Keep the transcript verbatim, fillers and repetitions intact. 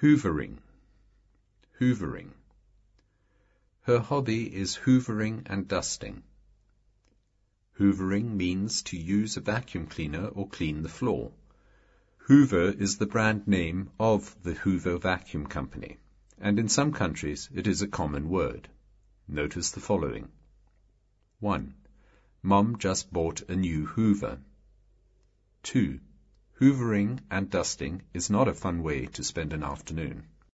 Hoovering. Hoovering. Her hobby is hoovering and dusting. Hoovering means to use a vacuum cleaner or clean the floor. Hoover is the brand name of the Hoover Vacuum Company, and in some countries it is a common word. Notice the following. one. Mom just bought a new Hoover. two. Hoovering and dusting is not a fun way to spend an afternoon.